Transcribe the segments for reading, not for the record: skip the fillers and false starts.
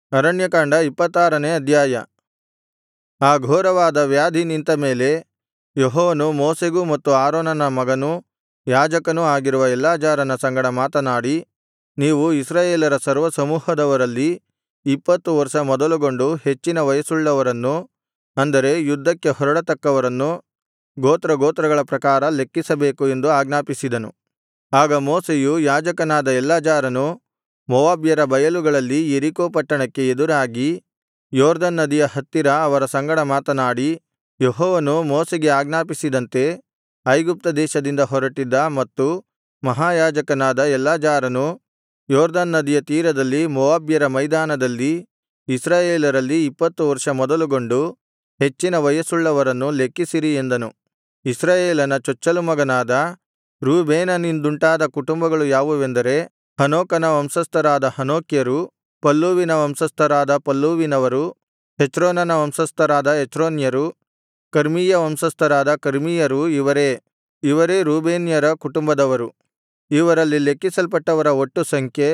ಅರಣ್ಯಕಾಂಡ 26ನೇ ಅಧ್ಯಾಯ. ಆ ಘೋರವಾದ ವ್ಯಾಧಿ ನಿಂತ ಮೇಲೆ ಯೆಹೋವನು ಮೋಶೆಗೂ ಮತ್ತು ಆರೋನನ ಮಗನೂ ಯಾಜಕನೂ ಆಗಿರುವ ಎಲ್ಲಾಜಾರನ ಸಂಗಡ ಮಾತನಾಡಿ, ನೀವು ಇಸ್ರಾಯೇಲರ ಸರ್ವಸಮೂಹದವರಲ್ಲಿ 20 ವರ್ಷ ಮೊದಲುಗೊಂಡು ಹೆಚ್ಚಿನ ವಯಸ್ಸುಳ್ಳವರನ್ನು, ಅಂದರೆ ಯುದ್ಧಕ್ಕೆ ಹೊರಡತಕ್ಕವರನ್ನು ಗೋತ್ರಗಳ ಪ್ರಕಾರ ಲೆಕ್ಕಿಸಬೇಕು ಎಂದು ಆಜ್ಞಾಪಿಸಿದನು. ಆಗ ಮೋಶೆಯೂ ಯಾಜಕನಾದ ಎಲ್ಲಾಜಾರನೂ ಮೋವಾಬ್ಯರ ಬಯಲುಗಳಲ್ಲಿ ಯೆರಿಕೋ ಪಟ್ಟಣಕ್ಕೆ ಎದುರಾಗಿ ಯೊರ್ದನ್ ನದಿಯ ಹತ್ತಿರ ಅವರ ಸಂಗಡ ಮಾತನಾಡಿ, ಯೆಹೋವನು ಮೋಶೆಗೆ ಆಜ್ಞಾಪಿಸಿದಂತೆ ಐಗುಪ್ತ ದೇಶದಿಂದ ಹೊರಟಿದ್ದ ಮತ್ತು ಮಹಾಯಾಜಕನಾದ ಎಲ್ಲಾಜಾರನು ಯೊರ್ದನ್ ನದಿಯ ತೀರದಲ್ಲಿ ಮೋವಾಬ್ಯರ ಮೈದಾನದಲ್ಲಿ ಇಸ್ರಾಯೇಲರಲ್ಲಿ 20 ವರ್ಷ ಮೊದಲುಗೊಂಡು ಹೆಚ್ಚಿನ ವಯಸ್ಸುಳ್ಳವರನ್ನು ಲೆಕ್ಕಿಸಿರಿ ಎಂದನು. ಇಸ್ರಾಯೇಲನ ಚೊಚ್ಚಲು ಮಗನಾದ ರೂಬೇನನಿಂದುಂಟಾದ ಕುಟುಂಬಗಳು ಯಾವುವೆಂದರೆ, ಹನೋಕನ ವಂಶಸ್ಥರಾದ ಹನೋಕ್ಯರು, ಪಲ್ಲೂವಿನ ವಂಶಸ್ಥರಾದ ಪಲ್ಲೂವಿನವರು, ಹೆಚ್ರೋನನ ವಂಶಸ್ಥರಾದ ಹೆಚ್ರೋನ್ಯರು, ಕರ್ಮೀಯ ವಂಶಸ್ಥರಾದ ಕರ್ಮೀಯರು ಇವರೇ ರೂಬೇನ್ಯರ ಕುಟುಂಬದವರು. ಇವರಲ್ಲಿ ಲೆಕ್ಕಿಸಲ್ಪಟ್ಟವರ ಒಟ್ಟು ಸಂಖ್ಯೆ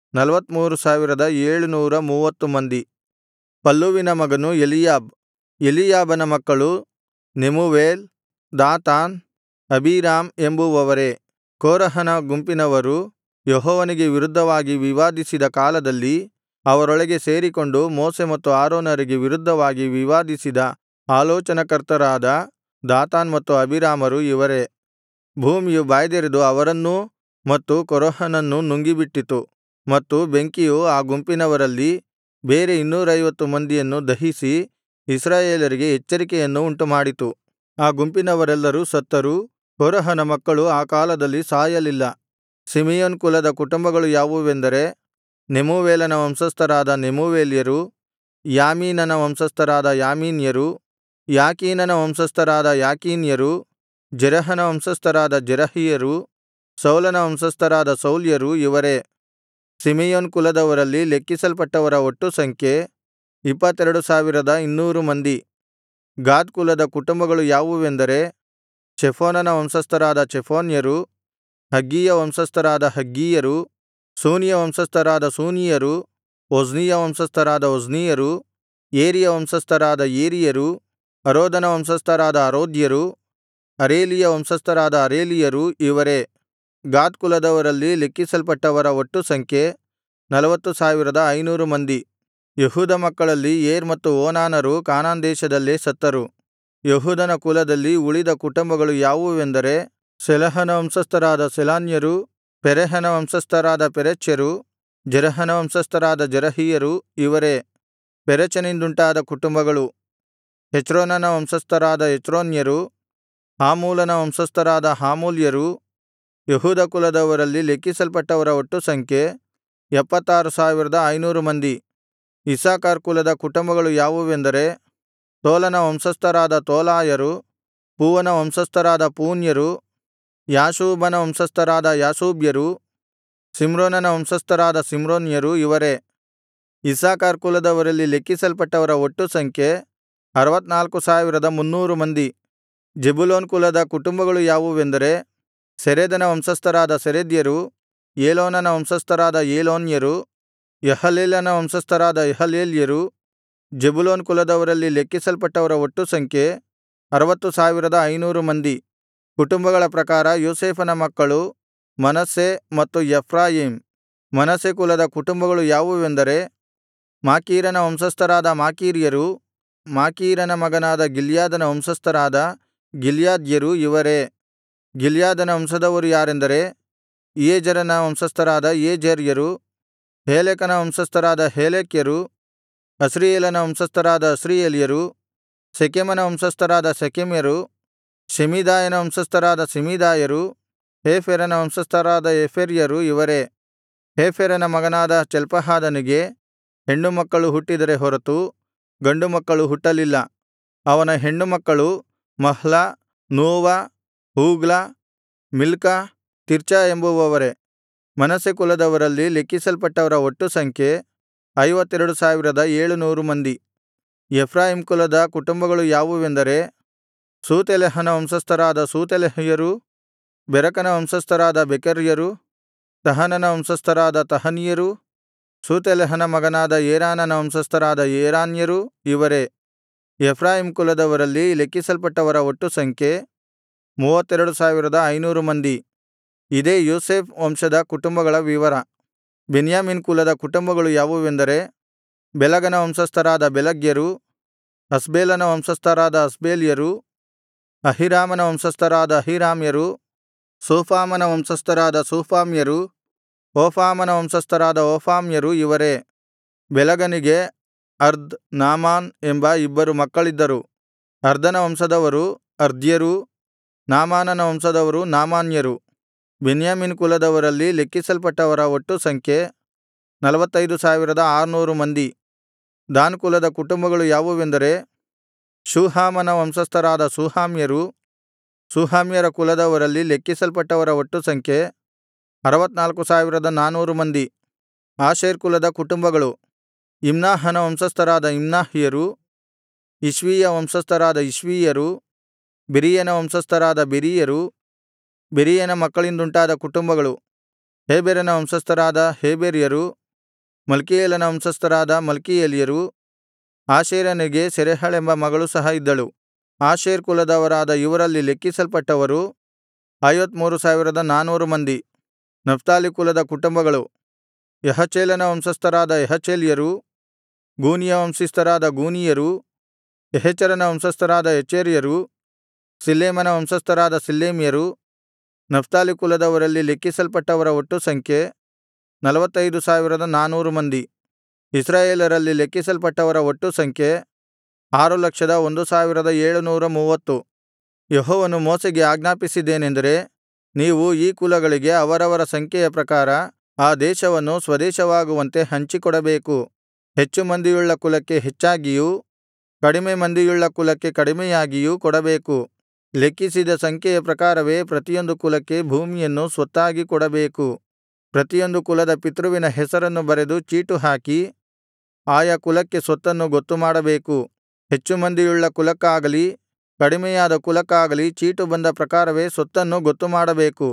43730 ಮಂದಿ. ಪಲ್ಲೂವಿನ ಮಗನು ಎಲೀಯಾಬ್. ಎಲೀಯಾಬನ ಮಕ್ಕಳು ನೆಮೂವೇಲ್, ದಾತಾನ್, ಅಬೀರಾಮ್ ಎಂಬುವವರೇ. ಕೋರಹನ ಗುಂಪಿನವರು ಯೆಹೋವನಿಗೆ ವಿರುದ್ಧವಾಗಿ ವಿವಾದಿಸಿದ ಕಾಲದಲ್ಲಿ ಅವರೊಳಗೆ ಸೇರಿಕೊಂಡು ಮೋಶೆ ಮತ್ತು ಆರೋನರಿಗೆ ವಿರುದ್ಧವಾಗಿ ವಿವಾದಿಸಿದ ಆಲೋಚನಾಕರ್ತರಾದ ದಾತಾನ್ ಮತ್ತು ಅಬೀರಾಮರು ಇವರೇ. ಭೂಮಿಯು ಬಾಯ್ದೆರೆದು ಅವರನ್ನೂ ಮತ್ತು ಕೋರಹನನ್ನೂ ನುಂಗಿಬಿಟ್ಟಿತು, ಮತ್ತು ಬೆಂಕಿಯು ಆ ಗುಂಪಿನವರಲ್ಲಿ ಬೇರೆ 250 ಮಂದಿಯನ್ನು ದಹಿಸಿ ಇಸ್ರಾಯೇಲರಿಗೆ ಎಚ್ಚರಿಕೆಯನ್ನು ಉಂಟುಮಾಡಿತು. ಆ ಗುಂಪಿನವರೆಲ್ಲರೂ ಸತ್ತರೂ ಕೋರಹನ ಮಕ್ಕಳು ಆ ಕಾಲದಲ್ಲಿ ಸಾಯಲಿಲ್ಲ. ಸಿಮೆಯೋನ್ ಕುಲದ ಕುಟುಂಬಗಳು ಯಾವುವೆಂದರೆ, ನೆಮೂವೇಲನ ವಂಶಸ್ಥರಾದ ನೆಮೂವೇಲ್ಯರು, ಯಾಮೀನನ ವಂಶಸ್ಥರಾದ ಯಾಮೀನ್ಯರು, ಯಾಕೀನನ ವಂಶಸ್ಥರಾದ ಯಾಕೀನ್ಯರು, ಜೆರಹನ ವಂಶಸ್ಥರಾದ ಜೆರಹಿಯರು, ಸೌಲನ ವಂಶಸ್ಥರಾದ ಸೌಲ್ಯರು ಇವರೇ. ಸಿಮೆಯೋನ್ ಕುಲದವರಲ್ಲಿ ಲೆಕ್ಕಿಸಲ್ಪಟ್ಟವರ ಒಟ್ಟು ಸಂಖ್ಯೆ 22200 ಮಂದಿ. ಗಾದ್ ಕುಲದ ಕುಟುಂಬಗಳು ಯಾವುವೆಂದರೆ, ಚೆಫೋನನ ವಂಶಸ್ಥರಾದ ಚೆಫೋನ್ಯರು, ಹಗ್ಗೀಯ ವಂಶಸ್ಥರಾದ ಹಗ್ಗೀಯರು, ಶೂನಿಯ ವಂಶಸ್ಥರಾದ ಶೂನೀಯರು, ಒಜ್ನೀಯ ವಂಶಸ್ಥರಾದ ಒಜ್ನೀಯರು, ಏರಿಯ ವಂಶಸ್ಥರಾದ ಏರಿಯರು, ಅರೋದನ ವಂಶಸ್ಥರಾದ ಅರೋದ್ಯರು, ಅರೇಲಿಯ ವಂಶಸ್ಥರಾದ ಅರೇಲಿಯರು ಇವರೇ. ಗಾದ್ ಕುಲದವರಲ್ಲಿ ಲೆಕ್ಕಿಸಲ್ಪಟ್ಟವರ ಒಟ್ಟು ಸಂಖ್ಯೆ 40500 ಮಂದಿ. ಯೆಹೂದ ಮಕ್ಕಳಲ್ಲಿ ಏರ್ ಮತ್ತು ಓನಾನರು ಕಾನಾನ್ ದೇಶದಲ್ಲೇ ಸತ್ತರು. ಯೆಹೂದನ ಕುಲದಲ್ಲಿ ಉಳಿದ ಕುಟುಂಬಗಳು ಯಾವುವೆಂದರೆ, ಶೆಲಹನ ವಂಶಸ್ಥರಾದ ಶೆಲಾನ್ಯರು, ಪೆರೆಹನ ವಂಶಸ್ಥರಾದ ಪೆರೆಚ್ಯರು, ಜೆರಹನ ವಂಶಸ್ಥರಾದ ಜೆರಹಿಯರು ಇವರೇ. ಪೆರೆಚನಿಂದುಂಟಾದ ಕುಟುಂಬಗಳು: ಹೆಚ್ರೋನನ ವಂಶಸ್ಥರಾದ ಹೆಚ್ರೋನ್ಯರು, ಹಾಮೂಲನ ವಂಶಸ್ಥರಾದ ಹಾಮೂಲ್ಯರು. ಯೆಹೂದ ಕುಲದವರಲ್ಲಿ ಲೆಕ್ಕಿಸಲ್ಪಟ್ಟವರ ಒಟ್ಟು ಸಂಖ್ಯೆ 76500 ಮಂದಿ. ಇಸ್ಸಾಕಾರ್ ಕುಲದ ಕುಟುಂಬಗಳು ಯಾವುವೆಂದರೆ, ತೋಲನ ವಂಶಸ್ಥರಾದ ತೋಲಾಯರು, ಪೂವನ ವಂಶಸ್ಥರಾದ ಪೂನ್ಯರು, ಯಾಶೂಬನ ವಂಶಸ್ಥರಾದ ಯಾಶೂಬ್ಯರು, ಸಿಮ್ರೋನನ ವಂಶಸ್ಥರಾದ ಸಿಮ್ರೋನ್ಯರು ಇವರೇ. ಇಸ್ಸಾಕಾರ್ ಕುಲದವರಲ್ಲಿ ಲೆಕ್ಕಿಸಲ್ಪಟ್ಟವರ ಒಟ್ಟು ಸಂಖ್ಯೆ 64300 ಮಂದಿ. ಜೆಬುಲೂನ್ ಕುಲದ ಕುಟುಂಬಗಳು ಯಾವುವೆಂದರೆ, ಸೆರೆದನ ವಂಶಸ್ಥರಾದ ಸೆರೆದ್ಯರು, ಏಲೋನನ ವಂಶಸ್ಥರಾದ ಏಲೋನ್ಯರು, ಯಹಲೇಲನ ವಂಶಸ್ಥರಾದ ಯಹಲೇಲ್ಯರು. ಜೆಬುಲೂನ್ ಕುಲದವರಲ್ಲಿ ಲೆಕ್ಕಿಸಲ್ಪಟ್ಟವರ ಒಟ್ಟು ಸಂಖ್ಯೆ 60500 ಮಂದಿ. ಕುಟುಂಬಗಳ ಪ್ರಕಾರ ಯೋಸೇಫನ ಮಕ್ಕಳು ಮನಸ್ಸೆ ಮತ್ತು ಎಫ್ರಾಯೀಮ್. ಮನಸ್ಸೆ ಕುಲದ ಕುಟುಂಬಗಳು ಯಾವುವೆಂದರೆ, ಮಾಕೀರನ ವಂಶಸ್ಥರಾದ ಮಾಕೀರ್ಯರು, ಮಾಕೀರನ ಮಗನಾದ ಗಿಲ್ಯಾದನ ವಂಶಸ್ಥರಾದ ಗಿಲ್ಯಾದ್ಯರು ಇವರೇ. ಗಿಲ್ಯಾದನ ವಂಶದವರು ಯಾರೆಂದರೆ, ಇಯೆಜೆರನ ವಂಶಸ್ಥರಾದ ಇಯೆಜೆರ್ಯರು, ಹೇಲೆಕನ ವಂಶಸ್ಥರಾದ ಹೇಲೆಕ್ಯರು, ಅಸ್ರೀಯೇಲನ ವಂಶಸ್ಥರಾದ ಅಸ್ರೀಯೇಲ್ಯರು, ಶೆಕೆಮನ ವಂಶಸ್ಥರಾದ ಶೆಕೆಮ್ಯರು, ಶೆಮೀದಾಯನ ವಂಶಸ್ಥರಾದ ಶೆಮೀದಾಯರು, ಹೇಫೆರನ ವಂಶಸ್ಥರಾದ ಹೇಫೆರ್ಯರು ಇವರೇ. ಹೇಫೆರನ ಮಗನಾದ ಚಲ್ಪಹಾದನಿಗೆ ಹೆಣ್ಣು ಮಕ್ಕಳು ಹುಟ್ಟಿದರೇ ಹೊರತು ಗಂಡು ಮಕ್ಕಳು ಹುಟ್ಟಲಿಲ್ಲ. ಅವನ ಹೆಣ್ಣು ಮಕ್ಕಳು ಮಹ್ಲ, ನೋವ, ಹೂಗ್ಲ, ಮಿಲ್ಕಾ, ತಿರ್ಚಾ ಎಂಬುವವರೇ. ಮನಸ್ಸೆ ಕುಲದವರಲ್ಲಿ ಲೆಕ್ಕಿಸಲ್ಪಟ್ಟವರ ಒಟ್ಟು ಸಂಖ್ಯೆ 52700 ಮಂದಿ. ಎಫ್ರಾಯೀಮ್ ಕುಲದ ಕುಟುಂಬಗಳು ಯಾವುವೆಂದರೆ, ಶೂತೆಲಹನ ವಂಶಸ್ಥರಾದ ಶೂತೆಲಹ್ಯರು, ಬೆರಕನ ವಂಶಸ್ಥರಾದ ಬೆಕೆರ್ಯರು, ತಹನನ ವಂಶಸ್ಥರಾದ ತಹನಿಯರು, ಶೂತೆಲಹನ ಮಗನಾದ ಏರಾನನ ವಂಶಸ್ಥರಾದ ಏರಾನ್ಯರು ಇವರೇ. ಎಫ್ರಾಯೀಮ್ ಕುಲದವರಲ್ಲಿ ಲೆಕ್ಕಿಸಲ್ಪಟ್ಟವರ ಒಟ್ಟು ಸಂಖ್ಯೆ 32500 ಮಂದಿ. ಇದೇ ಯೋಸೇಫ್ ವಂಶದ ಕುಟುಂಬಗಳ ವಿವರ. ಬೆನ್ಯಾಮೀನ್ ಕುಲದ ಕುಟುಂಬಗಳು ಯಾವುವೆಂದರೆ, ಬೆಲಗನ ವಂಶಸ್ಥರಾದ ಬೆಲಗ್ಯರು, ಅಷ್ಬೇಲನ ವಂಶಸ್ಥರಾದ ಅಷ್ಬೇಲ್ಯರು, ಅಹೀರಾಮನ ವಂಶಸ್ಥರಾದ ಅಹೀರಾಮ್ಯರು, ಶೂಫಾಮನ ವಂಶಸ್ಥರಾದ ಶೂಫಾಮ್ಯರು, ಓಫಾಮನ ವಂಶಸ್ಥರಾದ ಓಫಾಮ್ಯರು ಇವರೇ. ಬೆಲಗನಿಗೆ ಅರ್ದ್, ನಾಮಾನ್ ಎಂಬ ಇಬ್ಬರು ಮಕ್ಕಳಿದ್ದರು. ಅರ್ದನ ವಂಶದವರು ಅರ್ದ್ಯರು, ನಾಮಾನನ ವಂಶದವರು ನಾಮಾನ್ಯರು. ಬೆನ್ಯಾಮೀನ್ ಕುಲದವರಲ್ಲಿ ಲೆಕ್ಕಿಸಲ್ಪಟ್ಟವರ ಒಟ್ಟು ಸಂಖ್ಯೆ 45600 ಮಂದಿ. ದಾನ್ ಕುಲದ ಕುಟುಂಬಗಳು ಯಾವುವೆಂದರೆ, ಶೂಹಾಮನ ವಂಶಸ್ಥರಾದ ಶೂಹಾಮ್ಯರು. ಶೂಹಾಮ್ಯರ ಕುಲದವರಲ್ಲಿ ಲೆಕ್ಕಿಸಲ್ಪಟ್ಟವರ ಒಟ್ಟು ಸಂಖ್ಯೆ 64400 ಮಂದಿ. ಆಶೇರ್ ಕುಲದ ಕುಟುಂಬಗಳು, ಇಮ್ನಾಹನ ವಂಶಸ್ಥರಾದ ಇಮ್ನಾಹ್ಯರು, ಇಷ್ವೀಯ ವಂಶಸ್ಥರಾದ ಇಷ್ವೀಯರು, ಬೆರೀಯನ ವಂಶಸ್ಥರಾದ ಬೆರೀಯರು. ಬೆರೀಯನ ಮಕ್ಕಳಿಂದುಂಟಾದ ಕುಟುಂಬಗಳು, ಹೇಬೆರನ ವಂಶಸ್ಥರಾದ ಹೇಬೆರ್ಯರು, ಮಲ್ಕೀಯೇಲನ ವಂಶಸ್ಥರಾದ ಮಲ್ಕೀಯೇಲ್ಯರು. ಆಶೇರನಿಗೆ ಸೆರಹಳೆಂಬ ಮಗಳು ಸಹ ಇದ್ದಳು. ಆಶೇರ್ ಕುಲದವರಾದ ಇವರಲ್ಲಿ ಲೆಕ್ಕಿಸಲ್ಪಟ್ಟವರು 53400 ಮಂದಿ. ನಫ್ತಾಲಿ ಕುಲದ ಕುಟುಂಬಗಳು, ಯಹಚೇಲನ ವಂಶಸ್ಥರಾದ ಯಹಚೇಲ್ಯರು, ಗೂನಿಯ ವಂಶಸ್ಥರಾದ ಗೂನಿಯರು, ಯಹೆಚರನ ವಂಶಸ್ಥರಾದ ಯೆಚೆರ್ಯರು, ಸಿಲ್ಲೇಮನ ವಂಶಸ್ಥರಾದ ಸಿಲ್ಲೇಮ್ಯರು. ನಫ್ತಾಲಿ ಕುಲದವರಲ್ಲಿ ಲೆಕ್ಕಿಸಲ್ಪಟ್ಟವರ ಒಟ್ಟು ಸಂಖ್ಯೆ 45400 ಮಂದಿ. ಇಸ್ರಾಯೇಲರಲ್ಲಿ ಲೆಕ್ಕಿಸಲ್ಪಟ್ಟವರ ಒಟ್ಟು ಸಂಖ್ಯೆ 601730. ಯೆಹೋವನು ಮೋಶೆಗೆ ಆಜ್ಞಾಪಿಸಿದ್ದೇನೆಂದರೆ, ನೀವು ಈ ಕುಲಗಳಿಗೆ ಅವರವರ ಸಂಖ್ಯೆಯ ಪ್ರಕಾರ ಆ ದೇಶವನ್ನು ಸ್ವದೇಶವಾಗುವಂತೆ ಹಂಚಿಕೊಡಬೇಕು. ಹೆಚ್ಚು ಮಂದಿಯುಳ್ಳ ಕುಲಕ್ಕೆ ಹೆಚ್ಚಾಗಿಯೂ, ಕಡಿಮೆ ಮಂದಿಯುಳ್ಳ ಕುಲಕ್ಕೆ ಕಡಿಮೆಯಾಗಿಯೂ ಕೊಡಬೇಕು. ಲೆಕ್ಕಿಸಿದ ಸಂಖ್ಯೆಯ ಪ್ರಕಾರವೇ ಪ್ರತಿಯೊಂದು ಕುಲಕ್ಕೆ ಭೂಮಿಯನ್ನು ಸ್ವತ್ತಾಗಿ ಕೊಡಬೇಕು. ಪ್ರತಿಯೊಂದು ಕುಲದ ಪಿತೃವಿನ ಹೆಸರನ್ನು ಬರೆದು ಚೀಟು ಹಾಕಿ ಆಯಾ ಕುಲಕ್ಕೆ ಸ್ವತ್ತನ್ನು ಗೊತ್ತುಮಾಡಬೇಕು. ಹೆಚ್ಚು ಮಂದಿಯುಳ್ಳ ಕುಲಕ್ಕಾಗಲಿ ಕಡಿಮೆಯಾದ ಕುಲಕ್ಕಾಗಲಿ ಚೀಟು ಬಂದ ಪ್ರಕಾರವೇ ಸ್ವತ್ತನ್ನು ಗೊತ್ತುಮಾಡಬೇಕು.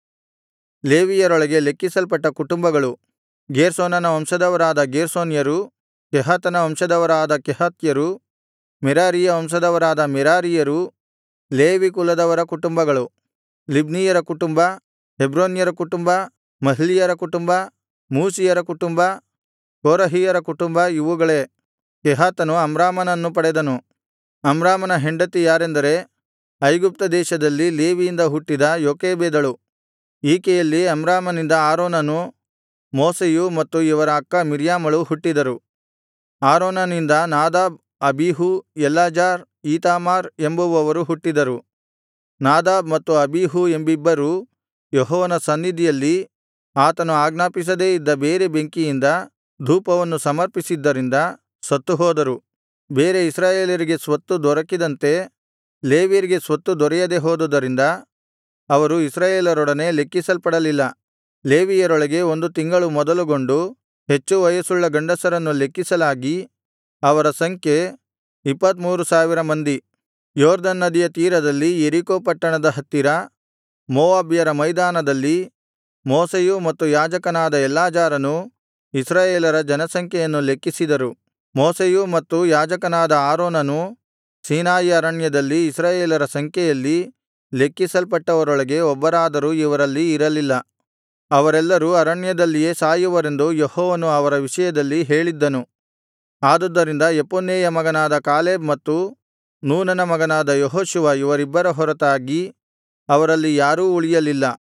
ಲೇವಿಯರೊಳಗೆ ಲೆಕ್ಕಿಸಲ್ಪಟ್ಟ ಕುಟುಂಬಗಳು, ಗೇರ್ಷೋನನ ವಂಶದವರಾದ ಗೇರ್ಷೋನ್ಯರು, ಕೆಹಾತನ ವಂಶದವರಾದ ಕೆಹಾತ್ಯರು, ಮೆರಾರೀಯ ವಂಶದವರಾದ ಮೆರಾರೀಯರು. ಲೇವಿ ಕುಲದವರ ಕುಟುಂಬಗಳು, ಲಿಬ್ನೀಯರ ಕುಟುಂಬ, ಹೆಬ್ರೋನ್ಯರ ಕುಟುಂಬ, ಮಹ್ಲೀಯರ ಕುಟುಂಬ, ಮೂಷೀಯರ ಕುಟುಂಬ, ಕೋರಹಿಯರ ಕುಟುಂಬ ಇವುಗಳೇ. ಕೆಹಾತನು ಅಮ್ರಾಮನನ್ನು ಪಡೆದನು. ಅಮ್ರಾಮನ ಹೆಂಡತಿ ಯಾರೆಂದರೆ, ಐಗುಪ್ತ ದೇಶದಲ್ಲಿ ಲೇವಿಯಿಂದ ಹುಟ್ಟಿದ ಯೋಕೆಬೆದಳು. ಈಕೆಯಲ್ಲಿ ಅಮ್ರಾಮನಿಂದ ಆರೋನನೂ ಮೋಶೆಯೂ ಮತ್ತು ಇವರ ಅಕ್ಕ ಮಿರ್ಯಾಮಳೂ ಹುಟ್ಟಿದರು. ಆರೋನನಿಂದ ನಾದಾಬ್, ಅಬೀಹೂ, ಎಲ್ಲಾಜಾರ್, ಈತಾಮಾರ್ ಎಂಬುವವರು ಹುಟ್ಟಿದರು. ನಾದಾಬ್ ಮತ್ತು ಅಬೀಹೂ ಎಂಬಿಬ್ಬರೂ ಯೆಹೋವನ ಸನ್ನಿಧಿಯಲ್ಲಿ ಆತನು ಆಜ್ಞಾಪಿಸದೇ ಇದ್ದ ಬೇರೆ ಬೆಂಕಿಯಿಂದ ಧೂಪವನ್ನು ಸಮರ್ಪಿಸಿದ್ದರಿಂದ ಸತ್ತುಹೋದರು. ಬೇರೆ ಇಸ್ರಾಯೇಲರಿಗೆ ಸ್ವತ್ತು ದೊರಕಿದಂತೆ ಲೇವಿಯರಿಗೆ ಸ್ವತ್ತು ದೊರೆಯದೆ ಹೋದುದರಿಂದ ಅವರು ಇಸ್ರಾಯೇಲರೊಡನೆ ಲೆಕ್ಕಿಸಲ್ಪಡಲಿಲ್ಲ. ಲೇವಿಯರೊಳಗೆ 1 ತಿಂಗಳು ಮೊದಲುಗೊಂಡು ಹೆಚ್ಚು ವಯಸ್ಸುಳ್ಳ ಗಂಡಸರನ್ನು ಲೆಕ್ಕಿಸಲಾಗಿ ಅವರ ಸಂಖ್ಯೆ 23000 ಮಂದಿ. ಯೊರ್ದನ್ ನದಿಯ ತೀರದಲ್ಲಿ ಯೆರಿಕೋ ಪಟ್ಟಣದ ಹತ್ತಿರ ಮೋವಾಬ್ಯರ ಮೈದಾನದಲ್ಲಿ ಮೋಶೆಯೂ ಮತ್ತು ಯಾಜಕನಾದ ಎಲ್ಲಾಜಾರನೂ ಇಸ್ರಾಯೇಲರ ಜನಸಂಖ್ಯೆಯನ್ನು ಲೆಕ್ಕಿಸಿದರು. ಮೋಶೆಯೂ ಮತ್ತು ಯಾಜಕನಾದ ಆರೋನನೂ ಸೀನಾಯಿ ಅರಣ್ಯದಲ್ಲಿ ಇಸ್ರಾಯೇಲರ ಸಂಖ್ಯೆಯಲ್ಲಿ ಲೆಕ್ಕಿಸಲ್ಪಟ್ಟವರೊಳಗೆ ಒಬ್ಬರಾದರೂ ಇವರಲ್ಲಿ ಇರಲಿಲ್ಲ. ಅವರೆಲ್ಲರೂ ಅರಣ್ಯದಲ್ಲಿಯೇ ಸಾಯುವರೆಂದು ಯೆಹೋವನು ಅವರ ವಿಷಯದಲ್ಲಿ ಹೇಳಿದ್ದನು. ಆದುದರಿಂದ ಯೆಫುನ್ನೆಯ ಮಗನಾದ ಕಾಲೇಬ್ ಮತ್ತು ನೂನನ ಮಗನಾದ ಯೆಹೋಶುವ ಇವರಿಬ್ಬರ ಹೊರತಾಗಿ ಅವರಲ್ಲಿ ಯಾರೂ ಉಳಿಯಲಿಲ್ಲ.